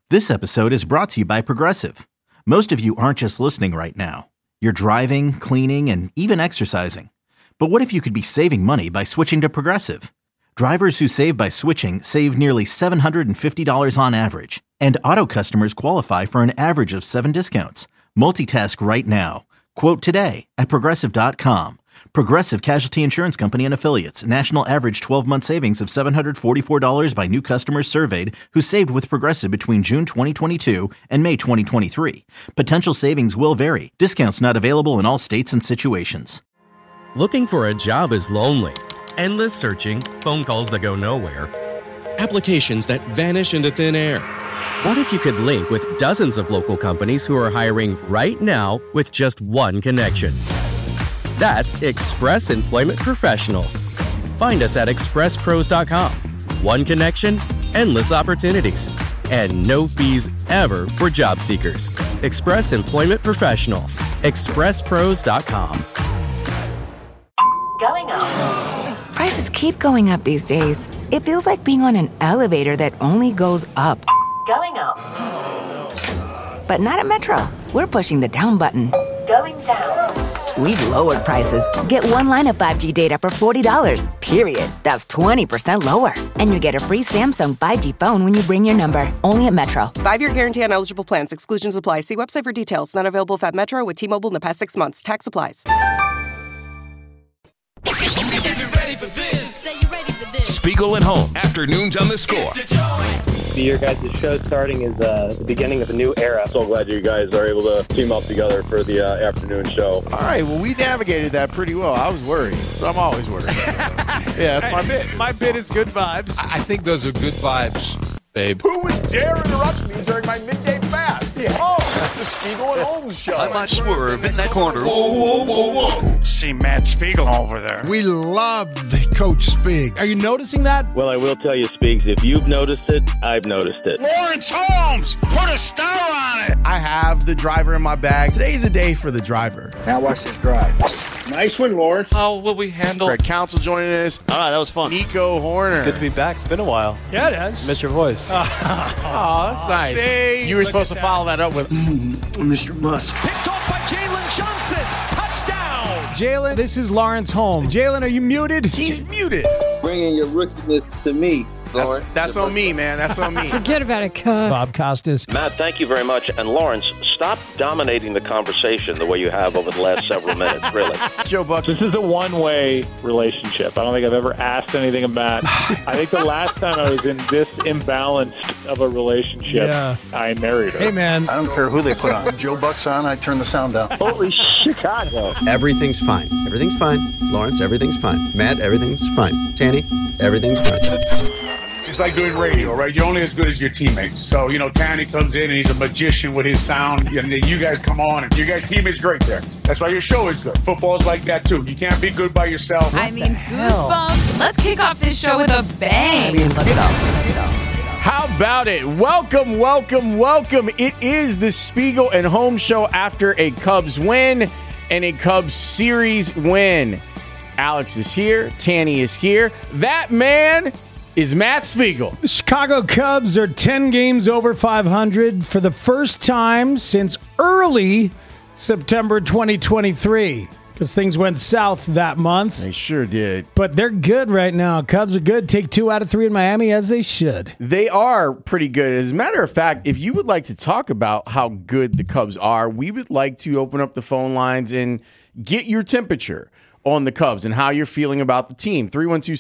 This episode is brought to you by Progressive. Most of you aren't just listening right now. You're driving, cleaning, and even exercising. But what if you could be saving money by switching to Progressive? Drivers who save by switching save nearly $750 on average. And auto customers qualify for an average of 7 discounts. Multitask right now. Quote today at Progressive.com. Progressive Casualty Insurance Company and Affiliates. National average 12-month savings of $744 by new customers surveyed who saved with Progressive between June 2022 and May 2023. Potential savings will vary. Discounts not available in all states and situations. Looking for a job is lonely. Endless searching, phone calls that go nowhere, applications that vanish into thin air. What if you could link with dozens of local companies who are hiring right now with just one connection? That's Express Employment Professionals. Find us at expresspros.com. One connection, endless opportunities, and no fees ever for job seekers. Express Employment Professionals. expresspros.com. Going up. Prices keep going up these days. It feels like being on an elevator that only goes up. Going up. But not at Metro. We're pushing the down button. Going down. We've lowered prices. Get one line of 5G data for $40, period. That's 20% lower. And you get a free Samsung 5G phone when you bring your number. Only at Metro. 5-year guarantee on eligible plans. Exclusions apply. See website for details. Not available at Metro with T-Mobile in the past 6 months. Tax applies. Spiegel and Holmes, afternoons on the Score. Your guys' show starting is the beginning of a new era. So glad you guys are able to team up together for the afternoon show. All right, well, we navigated that pretty well. I was worried, but I'm always worried. Yeah, that's my bit. My bit is good vibes. I think those are good vibes, babe. Who would dare interrupt me during my midday bath? Yeah. Oh, that's the Spiegel and Holmes show. I might swerve in that corner. Whoa, whoa, whoa, whoa. See Matt Spiegel over there. We love Coach Spiggs. Are you noticing that? Well, I will tell you, Spiggs, if you've noticed it, I've noticed it. Lawrence Holmes, put a star on it. I have the driver in my bag. Today's a day for the driver. Now watch this drive. Nice one, Lawrence. How will we handle? Greg Council joining us. All right, that was fun. Nico Horner. It's good to be back. It's been a while. Yeah, it has. Missed your voice. Oh, that's nice. See, you were supposed to follow that up with Mr. Musk. Picked off by Jalen Johnson. Touchdown. Jalen, this is Lawrence Holmes. Jalen, are you muted? He's muted. Bringing your rookiness to me. That's on me, man. That's on me. Forget about it, Cub. Bob Costas. Matt, thank you very much. And Lawrence, stop dominating the conversation the way you have over the last several minutes, really. Joe Buck. This is a one-way relationship. I don't think I've ever asked anything of Matt. I think the last time I was in this imbalanced of a relationship, I married her. Hey, man. I don't care who they put on. Joe Buck's on, I turn the sound down. Holy Chicago. Everything's fine. Everything's fine. Lawrence, everything's fine. Matt, everything's fine. Tanny, everything's fine. It's like doing radio, right? You're only as good as your teammates. So, Tanny comes in and he's a magician with his sound, and then you guys come on, and your guys' team is great there. That's why your show is good. Football's like that, too. You can't be good by yourself. Goosebumps. Let's kick off this show with a bang. Let's go. How about it? Welcome, welcome, welcome. It is the Spiegel and Holmes show after a Cubs win and a Cubs series win. Alex is here. Tanny is here. That man is Matt Spiegel. The Chicago Cubs are 10 games over 500 for the first time since early September 2023 because things went south that month. They sure did. But they're good right now. Cubs are good. Take 2 out of 3 in Miami, as they should. They are pretty good. As a matter of fact, if you would like to talk about how good the Cubs are, we would like to open up the phone lines and get your temperature on the Cubs and how you're feeling about the team.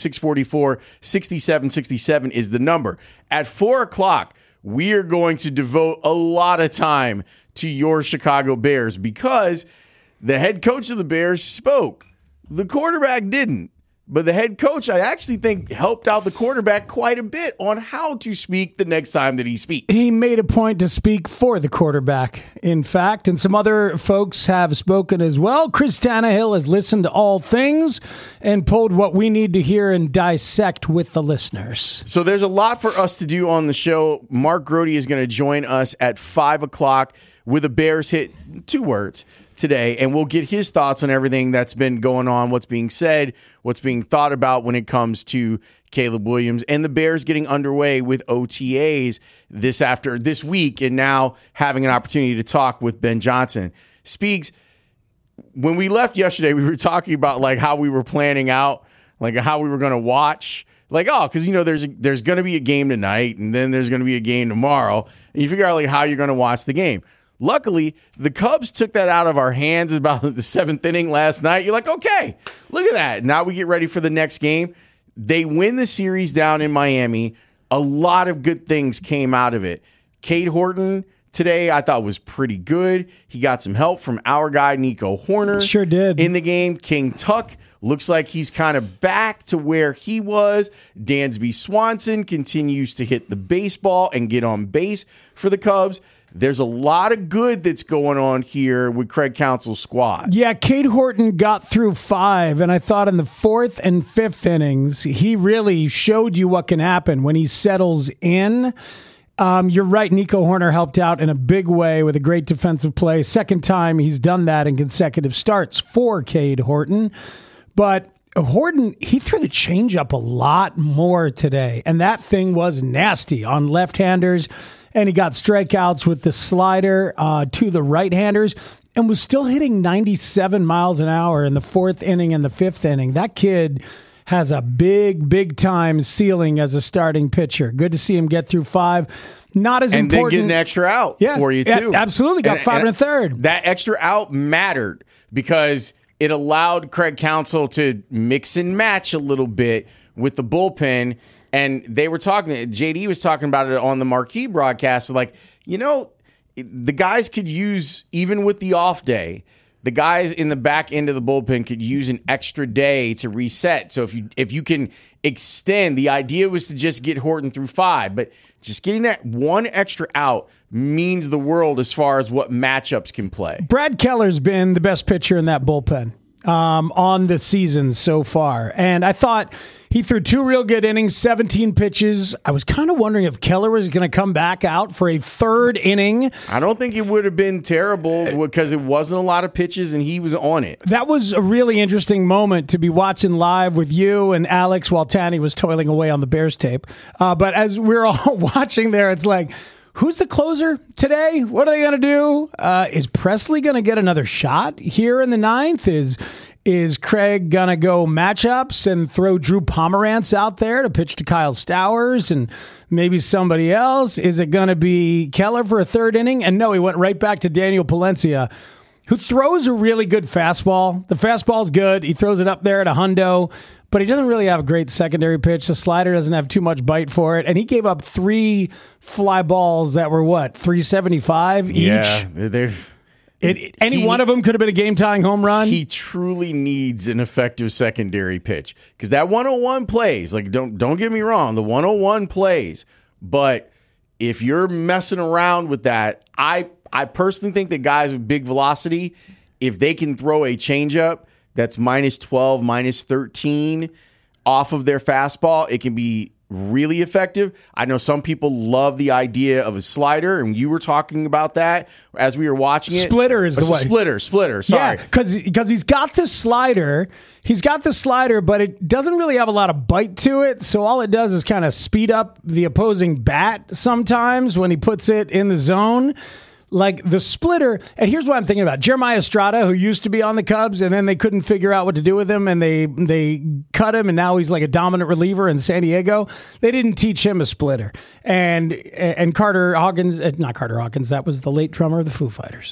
312-644-6767 is the number. At 4 o'clock, we are going to devote a lot of time to your Chicago Bears because the head coach of the Bears spoke. The quarterback didn't. But the head coach, I actually think, helped out the quarterback quite a bit on how to speak the next time that he speaks. He made a point to speak for the quarterback, in fact, and some other folks have spoken as well. Chris Tannehill has listened to all things and pulled what we need to hear and dissect with the listeners. So there's a lot for us to do on the show. Mark Grody is going to join us at 5 o'clock with a Bears hit. 2 words. today, and we'll get his thoughts on everything that's been going on, what's being said, what's being thought about when it comes to Caleb Williams and the Bears getting underway with OTAs this week, and now having an opportunity to talk with Ben Johnson. Speaks, when we left yesterday, we were talking about like how we were planning out, like how we were going to watch. Like, because there's going to be a game tonight, and then there's going to be a game tomorrow, and you figure out like how you're going to watch the game. Luckily, the Cubs took that out of our hands about the 7th inning last night. You're like, okay, look at that. Now we get ready for the next game. They win the series down in Miami. A lot of good things came out of it. Cade Horton today I thought was pretty good. He got some help from our guy Nico Horner. Sure did. In the game, King Tuck looks like he's kind of back to where he was. Dansby Swanson continues to hit the baseball and get on base for the Cubs. There's a lot of good that's going on here with Craig Counsell's squad. Yeah, Cade Horton got through 5, and I thought in the 4th and 5th innings, he really showed you what can happen when he settles in. You're right, Nico Horner helped out in a big way with a great defensive play. Second time he's done that in consecutive starts for Cade Horton. But Horton, he threw the changeup a lot more today, and that thing was nasty on left-handers, and he got strikeouts with the slider to the right-handers and was still hitting 97 miles an hour in the 4th inning and the 5th inning. That kid has a big-time ceiling as a starting pitcher. Good to see him get through 5. Not as important. And then get an extra out for you, too. Absolutely. Got 5 and a third. That extra out mattered because it allowed Craig Counsell to mix and match a little bit with the bullpen. And they were talking, JD was talking about it on the Marquee broadcast, like, the guys could use, even with the off day, the guys in the back end of the bullpen could use an extra day to reset. So if you can extend, the idea was to just get Horton through 5, but just getting that one extra out means the world as far as what matchups can play. Brad Keller's been the best pitcher in that bullpen on the season so far. And I thought he threw 2 real good innings, 17 pitches. I was kind of wondering if Keller was going to come back out for a 3rd inning. I don't think it would have been terrible because it wasn't a lot of pitches and he was on it. That was a really interesting moment to be watching live with you and Alex while Tanny was toiling away on the Bears tape. But as we're all watching there, it's like, who's the closer today? What are they going to do? Is Presley going to get another shot here in the 9th? Is Craig going to go matchups and throw Drew Pomerantz out there to pitch to Kyle Stowers and maybe somebody else? Is it going to be Keller for a 3rd inning? And no, he went right back to Daniel Palencia, who throws a really good fastball. The fastball's good. He throws it up there at a hundo, but he doesn't really have a great secondary pitch. The slider doesn't have too much bite for it. And he gave up 3 fly balls that were, 375 each? Yeah, any one of them could have been a game-tying home run. He truly needs an effective secondary pitch because that 101 plays. Like, don't get me wrong, the 101 plays. But if you're messing around with that, I personally think that guys with big velocity, if they can throw a changeup that's -12, -13 off of their fastball, it can be really effective. I know some people love the idea of a slider, and you were talking about that as we were watching it. Splitter is the way. Splitter. Sorry, because he's got the slider. He's got the slider, but it doesn't really have a lot of bite to it. So all it does is kind of speed up the opposing bat sometimes when he puts it in the zone. Like the splitter, and here's what I'm thinking about. Jeremiah Estrada, who used to be on the Cubs, and then they couldn't figure out what to do with him, and they cut him, and now he's like a dominant reliever in San Diego. They didn't teach him a splitter. And Carter Hawkins, not Carter Hawkins, that was the late drummer of the Foo Fighters.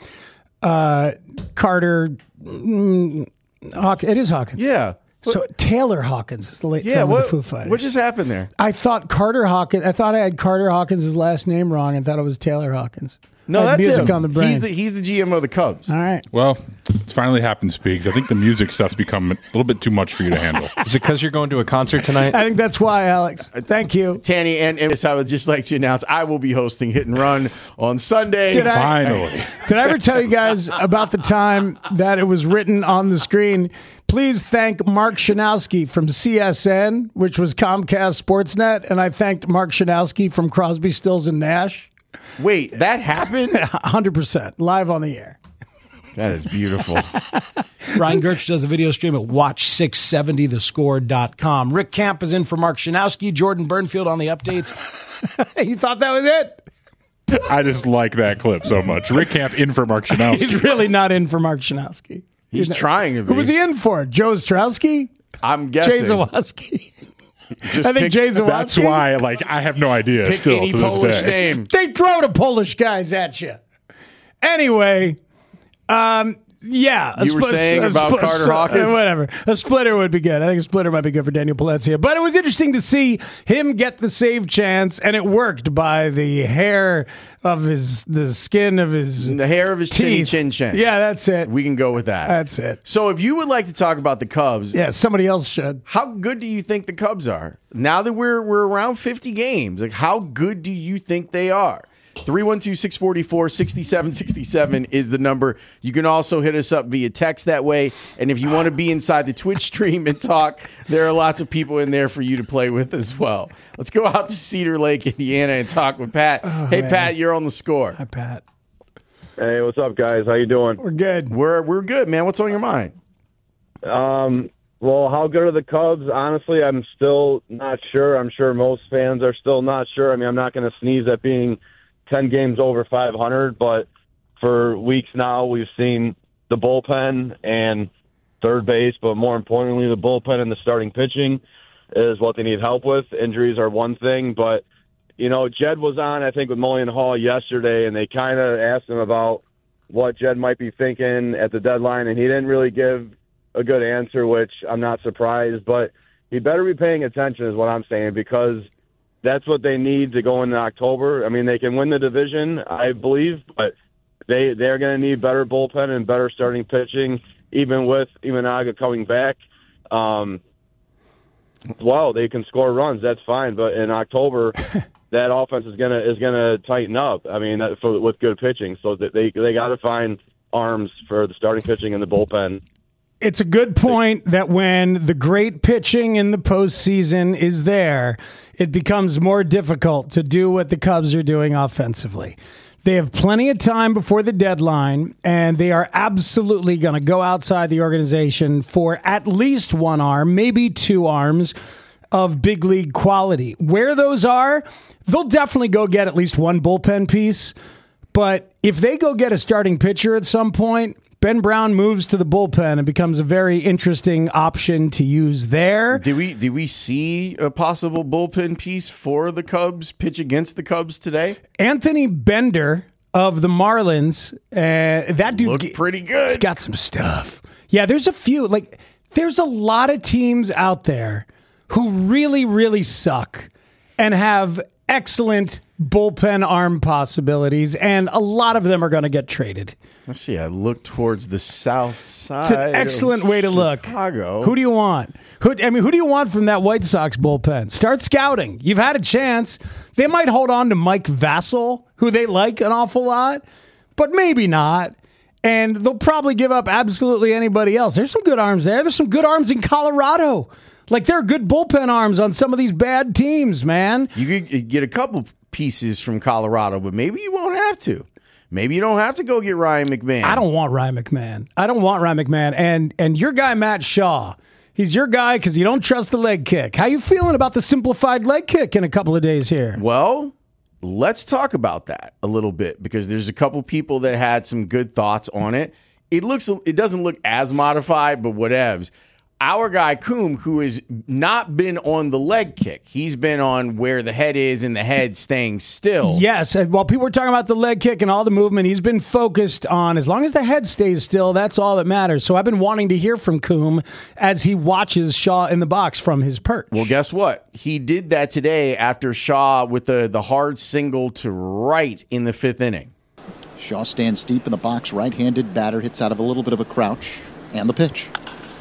It is Hawkins. Yeah. So Taylor Hawkins is the late drummer of the Foo Fighters. What just happened there? I thought I had Carter Hawkins' last name wrong and thought it was Taylor Hawkins. No, that's music him. On the brain. He's the GM of the Cubs. All right. Well, it's finally happened, Speaks. I think the music stuff's become a little bit too much for you to handle. Is it because you're going to a concert tonight? I think that's why, Alex. Thank you. Tanny, and I would just like to announce I will be hosting Hit and Run on Sunday. Finally. Did I ever tell you guys about the time that it was written on the screen? Please thank Mark Shanowski from CSN, which was Comcast Sportsnet, and I thanked Mark Shanowski from Crosby, Stills, and Nash. Wait, that happened? 100%, live on the air. That is beautiful. Ryan Gertz does a video stream at watch670thescore.com. Rick Camp is in for Mark Shanowski. Jordan Burnfield on the updates. You thought that was it? I just like that clip so much. Rick Camp in for Mark Shanowski. He's really not in for Mark Shanowski. He's trying to be. Who was he in for? Joe Ostrowski? I'm guessing. Jay Zawaski. I think Jay Zawaski. That's why, I have no idea Pick still any to this Polish day. name. They throw the Polish guys at you. Anyway, yeah. You were saying about Carter Hawkins? Whatever. A splitter would be good. I think a splitter might be good for Daniel Palencia. But it was interesting to see him get the save chance, and it worked by the hair of the skin of his the hair of his teeth. chin. Yeah, that's it. We can go with that. That's it. So if you would like to talk about the Cubs. Yeah, somebody else should. How good do you think the Cubs are? Now that we're around 50 games, how good do you think they are? 312-644-6767 is the number. You can also hit us up via text that way. And if you want to be inside the Twitch stream and talk, there are lots of people in there for you to play with as well. Let's go out to Cedar Lake, Indiana, and talk with Pat. Hey, man. Pat, you're on the score. Hi, Pat. Hey, what's up, guys? How you doing? We're good. We're good, man. What's on your mind? Well, how good are the Cubs? Honestly, I'm still not sure. I'm sure most fans are still not sure. I mean, I'm not going to sneeze at being 10 games over 500, but for weeks now we've seen the bullpen and third base, but more importantly the bullpen and the starting pitching is what they need help with. Injuries are one thing, but Jed was on, I think, with Mullion Hall yesterday, and they kind of asked him about what Jed might be thinking at the deadline, and he didn't really give a good answer, which I'm not surprised, but he better be paying attention is what I'm saying, because that's what they need to go into October. I mean, they can win the division, I believe, but they're going to need better bullpen and better starting pitching, even with Imanaga coming back. Well, they can score runs, that's fine, but in October, that offense is gonna tighten up. I mean, with good pitching, so they got to find arms for the starting pitching and the bullpen. It's a good point that when the great pitching in the postseason is there, it becomes more difficult to do what the Cubs are doing offensively. They have plenty of time before the deadline, and they are absolutely going to go outside the organization for at least one arm, maybe two arms of big league quality. Where those are, they'll definitely go get at least one bullpen piece. But if they go get a starting pitcher at some point, Ben Brown moves to the bullpen and becomes a very interesting option to use there. Do we see a possible bullpen piece for the Cubs pitch against the Cubs today? Anthony Bender of the Marlins, that dude looked pretty good. He's got some stuff. Yeah, there's a few. There's a lot of teams out there who really, really suck and have excellent bullpen arm possibilities, and a lot of them are going to get traded. Let's see. I look towards the south side. It's an excellent way to look. Chicago. Who do you want? Who do you want from that White Sox bullpen? Start scouting. You've had a chance. They might hold on to Mike Vassell, who they like an awful lot, but maybe not. And they'll probably give up absolutely anybody else. There's some good arms there. There's some good arms in Colorado. There are good bullpen arms on some of these bad teams, man. You could get a couple pieces from Colorado, but maybe you won't have to. Maybe you don't have to go get Ryan McMahon. I don't want Ryan McMahon. And your guy, Matt Shaw, he's your guy because you don't trust the leg kick. How you feeling about the simplified leg kick in a couple of days here? Well, let's talk about that a little bit, because there's a couple people that had some good thoughts on it. It doesn't look as modified, but whatevs. Our guy, Coombe, who has not been on the leg kick. He's been on where the head is and the head staying still. Yes. While people were talking about the leg kick and all the movement, he's been focused on as long as the head stays still, that's all that matters. So I've been wanting to hear from Coombe as he watches Shaw in the box from his perch. Well, guess what? He did that today after Shaw with the hard single to right in the fifth inning. Shaw stands deep in the box. Right-handed batter hits out of a little bit of a crouch. And the pitch.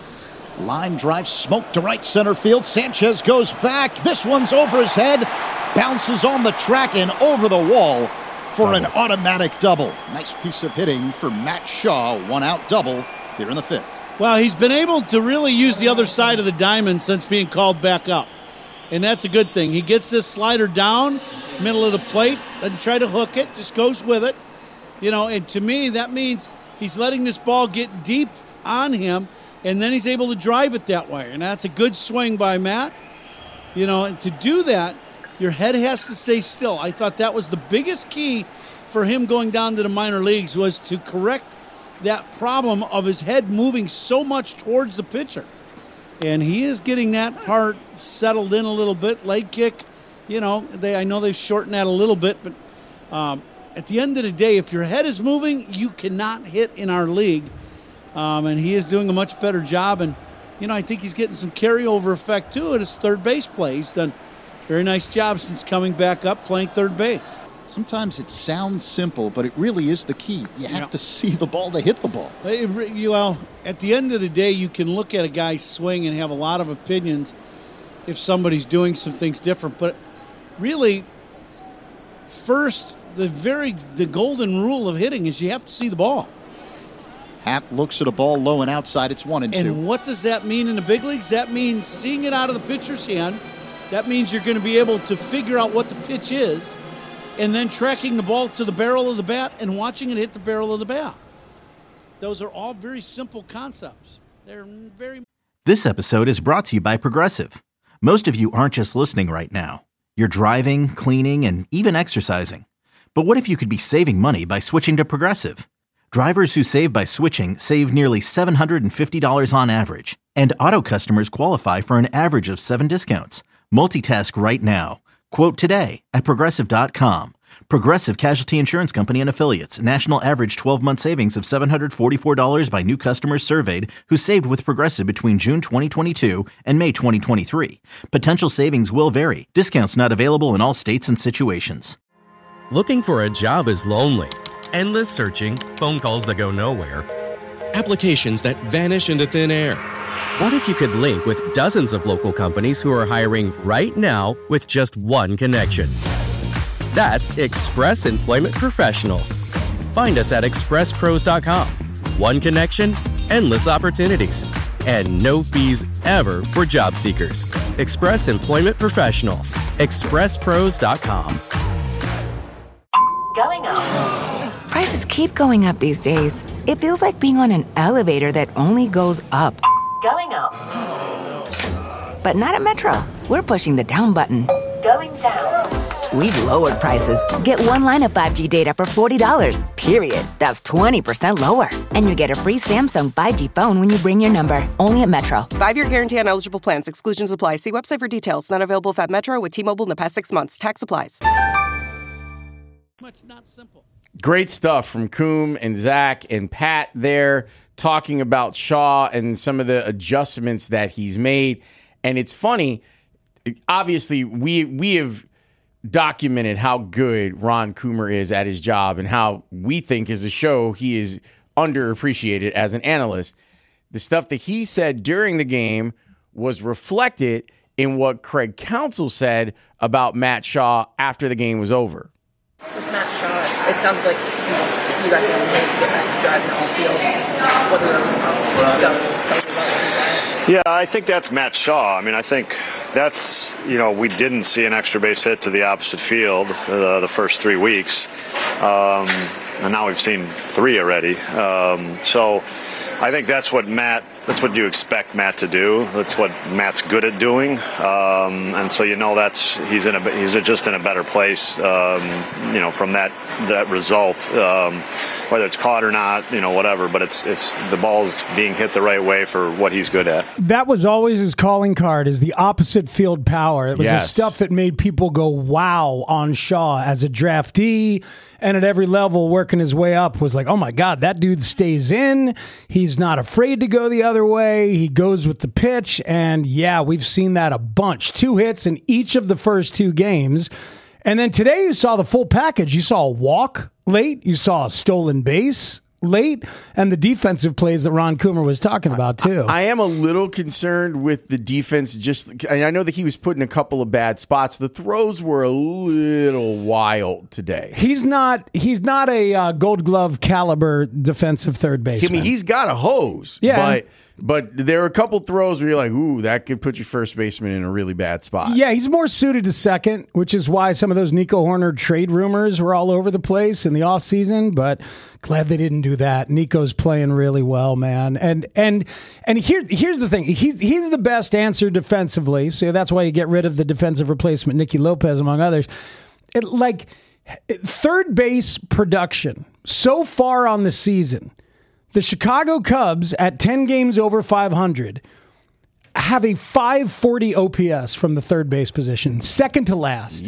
Line drive, smoke to right center field. Sanchez goes back. This one's over his head. Bounces on the track and over the wall for an automatic double. Nice piece of hitting for Matt Shaw. One out double here in the fifth. Well, he's been able to really use the other side of the diamond since being called back up. And that's a good thing. He gets this slider down, middle of the plate, doesn't try to hook it, just goes with it. And to me, that means He's letting this ball get deep on him, and then he's able to drive it that way. And that's a good swing by Matt. And to do that, your head has to stay still. I thought that was the biggest key for him going down to the minor leagues, was to correct that problem of his head moving so much towards the pitcher. And he is getting that part settled in a little bit. Leg kick, I know they've shortened that a little bit, but at the end of the day, if your head is moving, you cannot hit in our league. And he is doing a much better job. And, I think he's getting some carryover effect, too, at his third base play. He's done a very nice job since coming back up playing third base. Sometimes it sounds simple, but it really is the key. You have to see the ball to hit the ball. At the end of the day, you can look at a guy's swing and have a lot of opinions if somebody's doing some things different. But really, first, the golden rule of hitting is you have to see the ball. Happ looks at a ball low and outside. It's 1-2. And what does that mean in the big leagues? That means seeing it out of the pitcher's hand. That means you're going to be able to figure out what the pitch is, and then tracking the ball to the barrel of the bat and watching it hit the barrel of the bat. Those are all very simple concepts. They're very. This episode is brought to you by Progressive. Most of you aren't just listening right now. You're driving, cleaning, and even exercising. But what if you could be saving money by switching to Progressive? Drivers who save by switching save nearly $750 on average. And auto customers qualify for an average of 7 discounts. Multitask right now. Quote today at Progressive.com. Progressive Casualty Insurance Company and Affiliates. National average 12-month savings of $744 by new customers surveyed who saved with Progressive between June 2022 and May 2023. Potential savings will vary. Discounts not available in all states and situations. Looking for a job is lonely. Endless searching, phone calls that go nowhere, applications that vanish into thin air. What if you could link with dozens of local companies who are hiring right now with just one connection? That's Express Employment Professionals. Find us at expresspros.com. One connection, endless opportunities, and no fees ever for job seekers. Express Employment Professionals. expresspros.com. Going up. Prices keep going up these days. It feels like being on an elevator that only goes up. Going up. But not at Metro. We're pushing the down button. Going down. We've lowered prices. Get one line of 5G data for $40, period. That's 20% lower. And you get a free Samsung 5G phone when you bring your number. Only at Metro. 5-year guarantee on eligible plans. Exclusions apply. See website for details. Not available at Metro with T-Mobile in the past 6 months. Tax applies. Much not simple. Great stuff from Coom and Zach and Pat there, talking about Shaw and some of the adjustments that he's made. And it's funny, obviously, we have documented how good Ron Coomer is at his job and how we think as a show he is underappreciated as an analyst. The stuff that he said during the game was reflected in what Craig Counsell said about Matt Shaw after the game was over. With Matt Shaw, it sounds like you guys want him to get back to driving all fields. What are those goals? Tell me about what he's at. Yeah, I think that's Matt Shaw. I mean, I think that's, we didn't see an extra base hit to the opposite field the first 3 weeks. And now we've seen 3 already. So I think that's what you expect Matt to do. That's what Matt's good at doing. And so he's just in a better place, from that result. Whether it's caught or not, whatever, but it's the ball's being hit the right way for what he's good at. That was always his calling card, is the opposite field power. It was the stuff that made people go wow on Shaw as a draftee, and at every level working his way up was like, oh my God, that dude stays in. He's not afraid to go the other way. He goes with the pitch, and yeah, we've seen that a bunch. 2 hits in each of the first 2 games. And then today you saw the full package. You saw a walk late. You saw a stolen base late, and the defensive plays that Ron Coomer was talking about too. I am a little concerned with the defense. I know that he was put in a couple of bad spots. The throws were a little wild today. He's not a Gold Glove caliber defensive third baseman. I mean, he's got a hose, yeah. But But there are a couple throws where you're like, ooh, that could put your first baseman in a really bad spot. Yeah, he's more suited to second, which is why some of those Nico Horner trade rumors were all over the place in the offseason, but glad they didn't do that. Nico's playing really well, man. And here's the thing. He's the best answer defensively, so that's why you get rid of the defensive replacement, Nicky Lopez, among others. Third base production so far on the season, the Chicago Cubs at 10 games over 500 have a 540 OPS from the third base position, second to last.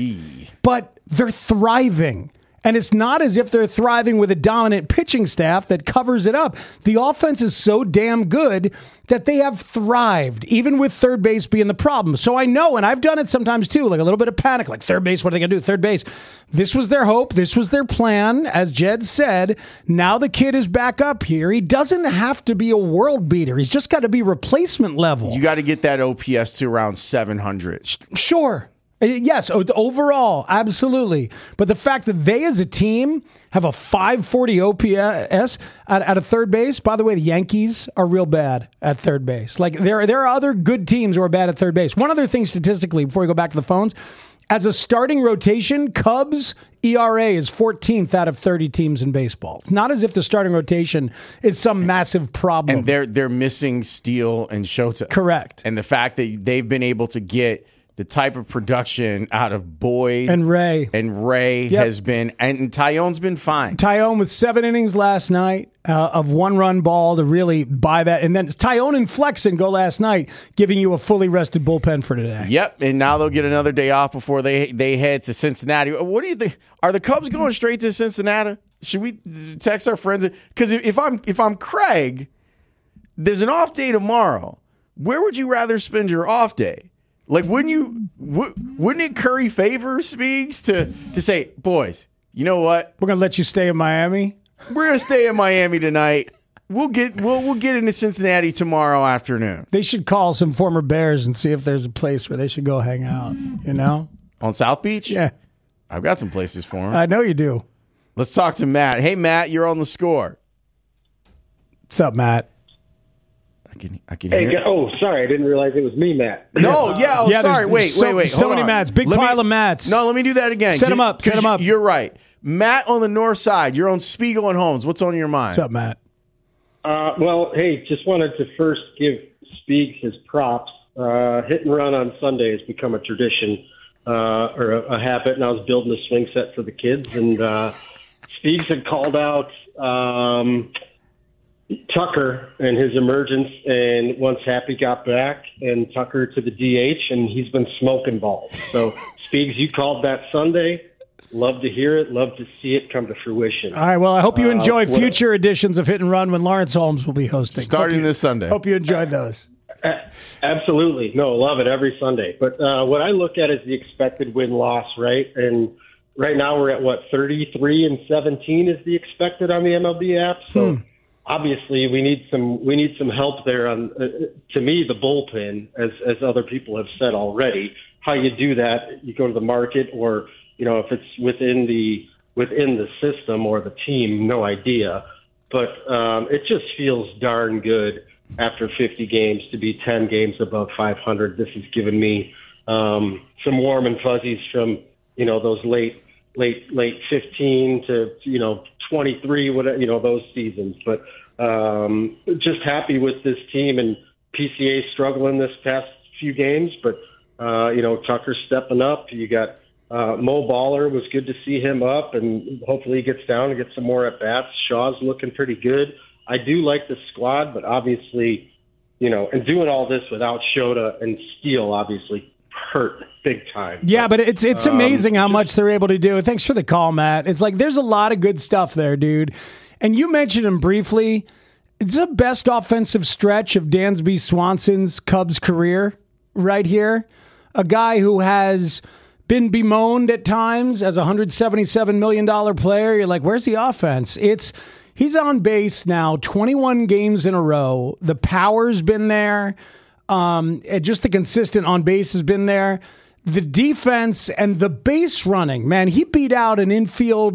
But they're thriving. And it's not as if they're thriving with a dominant pitching staff that covers it up. The offense is so damn good that they have thrived, even with third base being the problem. So I know, and I've done it sometimes too, like a little bit of panic, like third base, what are they going to do? Third base. This was their hope. This was their plan. As Jed said, now the kid is back up here. He doesn't have to be a world beater. He's just got to be replacement level. You got to get that OPS to around 700. Sure. Yes, overall, absolutely. But the fact that they as a team have a 540 OPS at a third base, by the way, the Yankees are real bad at third base. Like there are other good teams who are bad at third base. One other thing statistically, before we go back to the phones, as a starting rotation, Cubs ERA is 14th out of 30 teams in baseball. It's not as if the starting rotation is some massive problem. And they're missing Steele and Shota. Correct. And the fact that they've been able to get the type of production out of Boyd and Ray has been, and Tyone's been fine. Tyone with 7 innings last night of 1-run ball to really buy that. And then Tyone and Flexen go last night, giving you a fully rested bullpen for today. Yep, and now they'll get another day off before they head to Cincinnati. What do you think? Are the Cubs going straight to Cincinnati? Should we text our friends? Because if I'm Craig, there's an off day tomorrow. Where would you rather spend your off day? Like, wouldn't it curry favor, Speaks, to say, boys, you know what? We're gonna let you stay in Miami. We're gonna stay in Miami tonight. We'll get into Cincinnati tomorrow afternoon. They should call some former Bears and see if there's a place where they should go hang out. You know, on South Beach. Yeah, I've got some places for them. I know you do. Let's talk to Matt. Hey, Matt, you're on the Score. What's up, Matt? I can hear. Oh, sorry, I didn't realize it was me, Matt. No, sorry. Wait. So many Matts. Big pile of Matts. No, let me do that again. Set them up. You're right. Matt on the north side. You're on Spiegel and Holmes. What's on your mind? What's up, Matt? Well, hey, just wanted to first give Spiegel his props. Hit and run on Sunday has become a tradition or a habit, and I was building a swing set for the kids, and Spiegel had called out Tucker and his emergence, and once Happy got back, and Tucker to the DH, and he's been smoking balls. So, Speaks, you called that Sunday. Love to hear it. Love to see it come to fruition. All right, well, I hope you enjoy future editions of Hit and Run when Lawrence Holmes will be hosting. Starting this Sunday. Hope you enjoyed those. Absolutely. No, love it every Sunday. But what I look at is the expected win-loss, right? And right now we're at, 33-17 is the expected on the MLB app. So, obviously, we need some help there on, to me, the bullpen, as other people have said already. How you do that, you go to the market, or if it's within the system or the team, no idea. But it just feels darn good after 50 games to be 10 games above 500. This has given me some warm and fuzzies from those late 15 to 23, whatever, those seasons. But just happy with this team, and PCA struggling this past few games, but Tucker's stepping up. You got Mo Baller, was good to see him up, and hopefully he gets down and gets some more at bats. Shaw's looking pretty good. I do like the squad, but obviously, and doing all this without Shota and Steele obviously hurt big time. Yeah, but it's amazing how much they're able to do. Thanks for the call, Matt. It's like there's a lot of good stuff there, dude. And you mentioned him briefly. It's the best offensive stretch of Dansby Swanson's Cubs career right here. A guy who has been bemoaned at times as a $177 million player. You're like, where's the offense? He's on base now 21 games in a row. The power's been there. Just the consistent on base has been there. The defense and the base running, man, he beat out an infield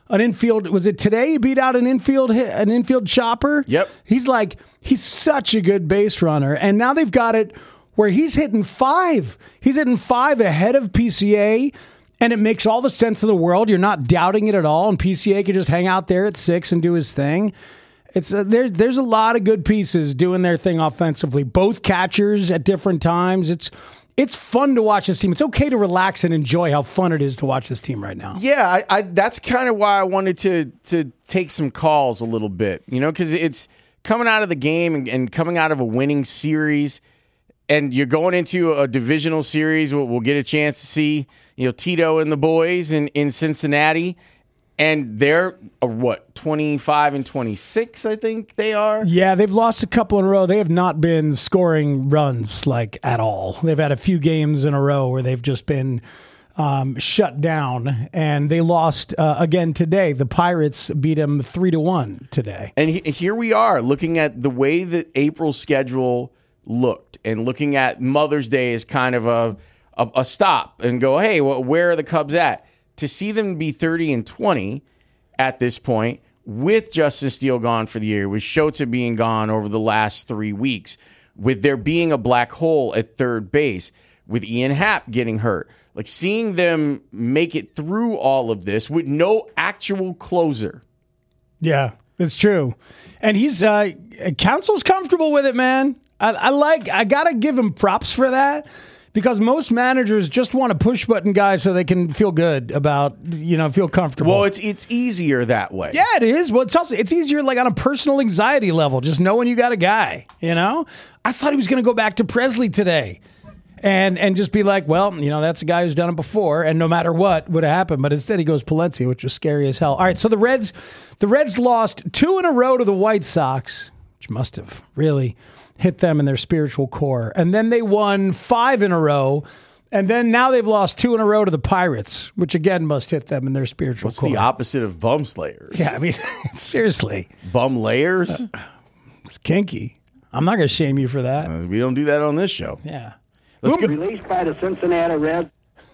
an infield. Was it today? He beat out an infield chopper. Yep. He's such a good base runner, and now they've got it where he's hitting 5. He's hitting 5 ahead of PCA, and it makes all the sense in the world. You're not doubting it at all, and PCA can just hang out there at 6 and do his thing. It's there's a lot of good pieces doing their thing offensively. Both catchers at different times. It's fun to watch this team. It's okay to relax and enjoy how fun it is to watch this team right now. Yeah, I that's kind of why I wanted to take some calls a little bit, because it's coming out of the game and coming out of a winning series, and you're going into a divisional series. We'll get a chance to see, Tito and the boys in Cincinnati. And they're, 25 and 26, I think they are? Yeah, they've lost a couple in a row. They have not been scoring runs, at all. They've had a few games in a row where they've just been shut down. And they lost again today. The Pirates beat them 3-1 today. And here we are, looking at the way that April's schedule looked and looking at Mother's Day as kind of a stop and go, hey, where are the Cubs at? To see them be 30-20 at this point, with Justin Steele gone for the year, with Shota being gone over the last 3 weeks, with there being a black hole at third base, with Ian Happ getting hurt, seeing them make it through all of this with no actual closer. Yeah, it's true. And he's Council's comfortable with it, man. I gotta give him props for that. Because most managers just want a push button guy so they can feel good about, feel comfortable. Well, it's easier that way. Yeah, it is. Well, it's easier on a personal anxiety level, just knowing you got a guy, I thought he was going to go back to Presley today and just be like, well, that's a guy who's done it before, and no matter what would have happened. But instead he goes Palencia, which was scary as hell. All right, so the Reds lost 2 in a row to the White Sox, which must have really hit them in their spiritual core. And then they won 5 in a row. And then now they've lost 2 in a row to the Pirates, which again must hit them in their spiritual core. What's the opposite of bum slayers? Yeah, I mean, seriously. Bum layers? It's kinky. I'm not going to shame you for that. We don't do that on this show. Yeah. Let's go. Released by the Cincinnati Reds.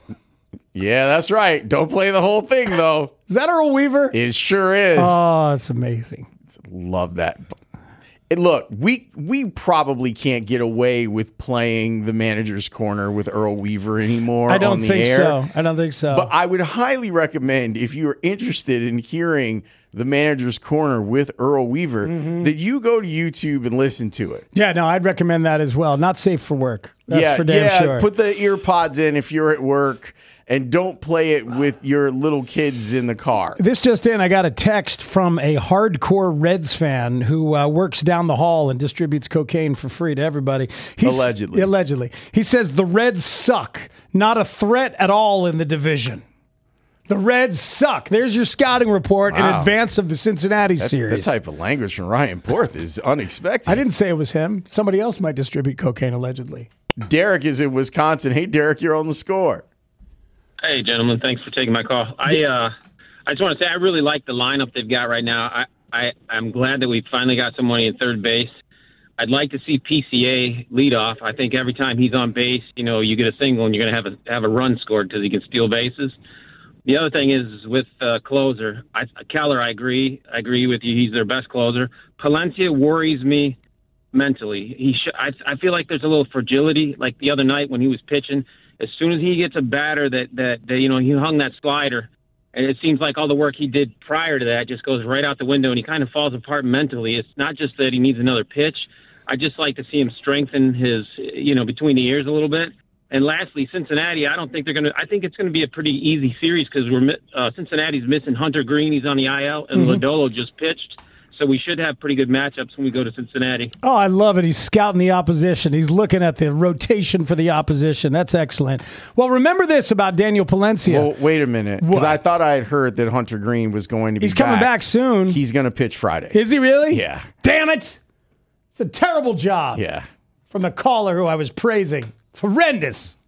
Yeah, that's right. Don't play the whole thing, though. Is that Earl Weaver? It sure is. Oh, it's amazing. Love that. And look, we probably can't get away with playing the manager's corner with Earl Weaver anymore on the air. I don't think so. But I would highly recommend, if you're interested in hearing the manager's corner with Earl Weaver, that you go to YouTube and listen to it. Yeah, no, I'd recommend that as well. Not safe for work. That's for damn sure. Put the ear pods in if you're at work. And don't play it with your little kids in the car. This just in, I got a text from a hardcore Reds fan who works down the hall and distributes cocaine for free to everybody. Allegedly. He says the Reds suck. Not a threat at all in the division. The Reds suck. There's your scouting report in advance of the Cincinnati series. That type of language from Ryan Porth is unexpected. I didn't say it was him. Somebody else might distribute cocaine, allegedly. Derek is in Wisconsin. Hey, Derek, you're on the score. Hey, gentlemen, thanks for taking my call. I just want to say I really like the lineup they've got right now. I'm glad that we finally got somebody in third base. I'd like to see PCA lead off. I think every time he's on base, you get a single and you're going to have a run scored because he can steal bases. The other thing is with closer, Keller, I agree with you. He's their best closer. Palencia worries me mentally. I feel like there's a little fragility. Like the other night when he was pitching, as soon as he gets a batter that he hung that slider, and it seems like all the work he did prior to that just goes right out the window, and he kind of falls apart mentally. It's not just that he needs another pitch. I just like to see him strengthen his, between the ears a little bit. And lastly, Cincinnati, I think it's going to be a pretty easy series because Cincinnati's missing Hunter Green. He's on the IL, and Lodolo just pitched. So we should have pretty good matchups when we go to Cincinnati. Oh, I love it. He's scouting the opposition. He's looking at the rotation for the opposition. That's excellent. Well, remember this about Daniel Palencia. Well, wait a minute, because I thought I had heard that Hunter Green was going to be He's coming back soon. He's going to pitch Friday. Is he really? Yeah. Damn it. It's a terrible job. Yeah. From the caller who I was praising. It's horrendous.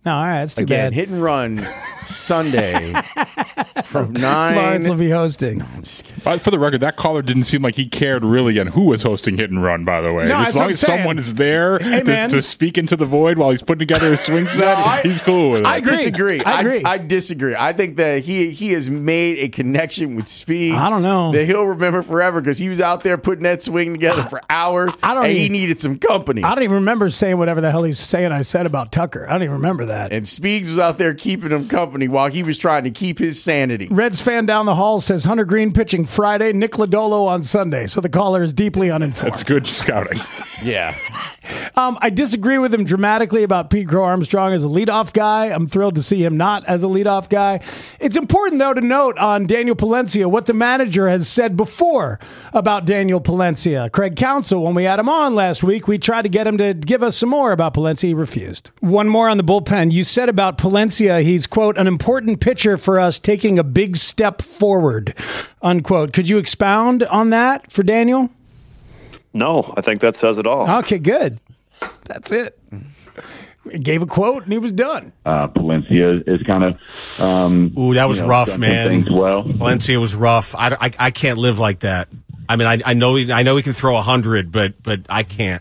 No, all right, that's too Again, bad. Hit and Run Sunday from 9. Lawrence will be hosting. But for the record, that caller didn't seem like he cared really on who was hosting Hit and Run, by the way. No, as long as someone is there to speak into the void while he's putting together his swing set, he's cool with it. I disagree. I disagree. I think that he has made a connection with Speeds. I don't know. That he'll remember forever because he was out there putting that swing together for hours, he needed some company. I don't even remember saying whatever the hell he's saying I said about Tucker. I don't even remember that. And Speeds was out there keeping him company while he was trying to keep his sanity. Reds fan down the hall says Hunter Green pitching Friday, Nick Lodolo on Sunday. So the caller is deeply uninformed. That's good scouting. Yeah. I disagree with him dramatically about Pete Crow Armstrong as a leadoff guy. I'm thrilled to see him not as a leadoff guy. It's important, though, to note on Daniel Palencia what the manager has said before about Daniel Palencia. Craig Counsell, when we had him on last week, we tried to get him to give us some more about Palencia. He refused. One more on the bullpen. You said about Palencia, he's, quote, an important pitcher for us taking a big step forward, unquote. Could you expound on that for Daniel? No, I think that says it all. Okay, good. That's it. He gave a quote and he was done. Palencia is kind of. Ooh, that was rough, man. Things well. Palencia was rough. I can't live like that. I mean, I know he can throw 100, but I can't.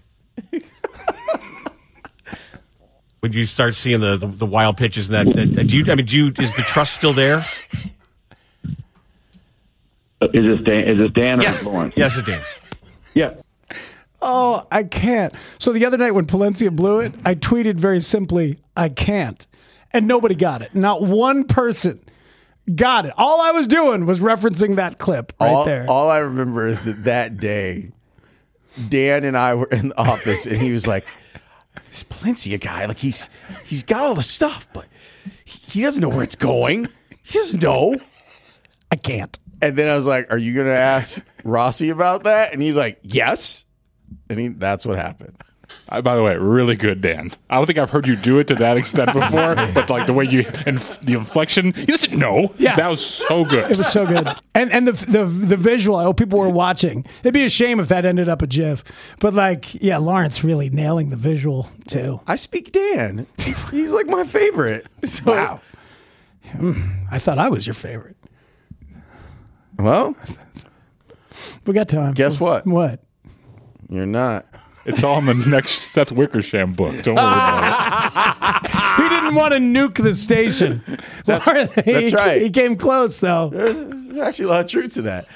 When you start seeing the wild pitches and that, is the trust still there? Is this Dan yes. or Lawrence? Yes, it's Dan. Yeah. Oh, I can't. So the other night when Palencia blew it, I tweeted very simply, I can't. And nobody got it. Not one person got it. All I was doing was referencing that clip there. All I remember is that day, Dan and I were in the office, and he was like, this Palencia guy, like he's got all the stuff, but he doesn't know where it's going. He doesn't know. I can't. And then I was like, are you going to ask Rossi about that? And he's like, yes. And that's what happened. By the way, really good, Dan. I don't think I've heard you do it to that extent before, but like the way and the inflection, he doesn't know. Yeah. That was so good. It was so good. And the visual, I hope people were watching. It'd be a shame if that ended up a GIF. But Lawrence really nailing the visual too. I speak Dan. He's like my favorite. So, wow. I thought I was your favorite. Well, we got time. Guess what? What? You're not. It's all in the next Seth Wickersham book. Don't worry about it. He didn't want to nuke the station. That's right. He came close, though. There's actually a lot of truth to that.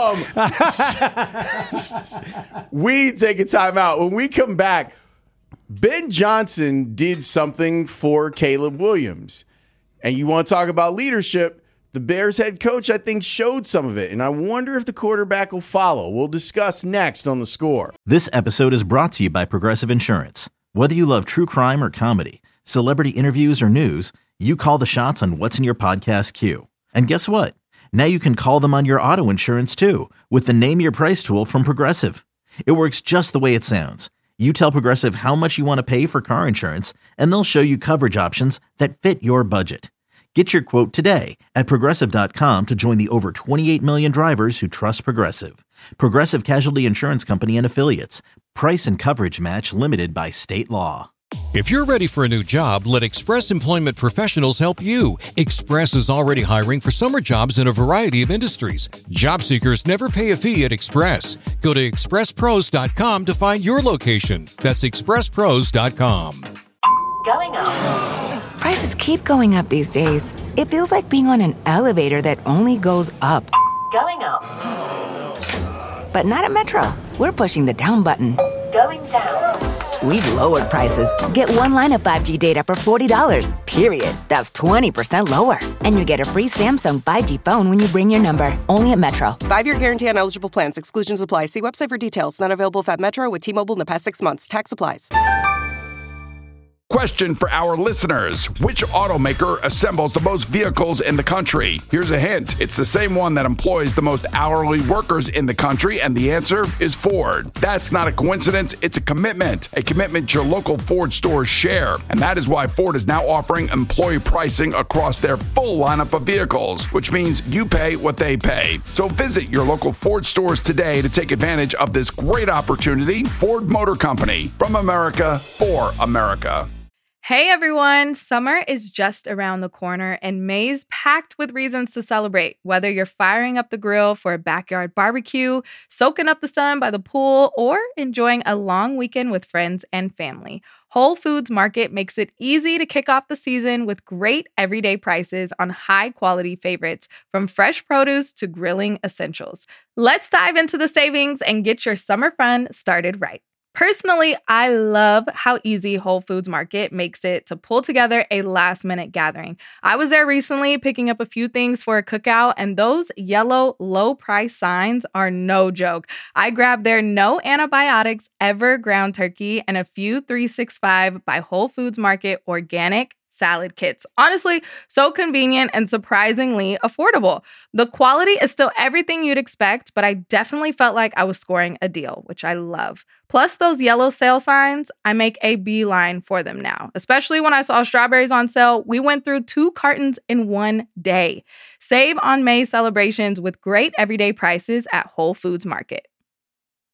We take a time out. When we come back, Ben Johnson did something for Caleb Williams. And you want to talk about leadership? The Bears head coach, I think, showed some of it, and I wonder if the quarterback will follow. We'll discuss next on The Score. This episode is brought to you by Progressive Insurance. Whether you love true crime or comedy, celebrity interviews or news, you call the shots on what's in your podcast queue. And guess what? Now you can call them on your auto insurance, too, with the Name Your Price tool from Progressive. It works just the way it sounds. You tell Progressive how much you want to pay for car insurance, and they'll show you coverage options that fit your budget. Get your quote today at Progressive.com to join the over 28 million drivers who trust Progressive. Progressive Casualty Insurance Company and Affiliates. Price and coverage match limited by state law. If you're ready for a new job, let Express Employment Professionals help you. Express is already hiring for summer jobs in a variety of industries. Job seekers never pay a fee at Express. Go to expresspros.com to find your location. That's expresspros.com. Going up. Prices keep going up these days. It feels like being on an elevator that only goes up. Going up. But not at Metro. We're pushing the down button. Going down. We've lowered prices. Get one line of 5G data for $40, period. That's 20% lower. And you get a free Samsung 5G phone when you bring your number. Only at Metro. 5-year guarantee on eligible plans. Exclusions apply. See website for details. Not available at Metro with T-Mobile in the past 6 months. Tax applies. Question for our listeners. Which automaker assembles the most vehicles in the country? Here's a hint. It's the same one that employs the most hourly workers in the country, and the answer is Ford. That's not a coincidence. It's a commitment your local Ford stores share. And that is why Ford is now offering employee pricing across their full lineup of vehicles, which means you pay what they pay. So visit your local Ford stores today to take advantage of this great opportunity. Ford Motor Company, from America for America. Hey everyone, summer is just around the corner and May's packed with reasons to celebrate. Whether you're firing up the grill for a backyard barbecue, soaking up the sun by the pool, or enjoying a long weekend with friends and family, Whole Foods Market makes it easy to kick off the season with great everyday prices on high-quality favorites, from fresh produce to grilling essentials. Let's dive into the savings and get your summer fun started right. Personally, I love how easy Whole Foods Market makes it to pull together a last-minute gathering. I was there recently picking up a few things for a cookout, and those yellow low-price signs are no joke. I grabbed their no antibiotics ever ground turkey and a few 365 by Whole Foods Market organic salad kits. Honestly, so convenient and surprisingly affordable. The quality is still everything you'd expect, but I definitely felt like I was scoring a deal, which I love. Plus those yellow sale signs, I make a beeline for them now. Especially when I saw strawberries on sale, we went through 2 cartons in one day. Save on May celebrations with great everyday prices at Whole Foods Market.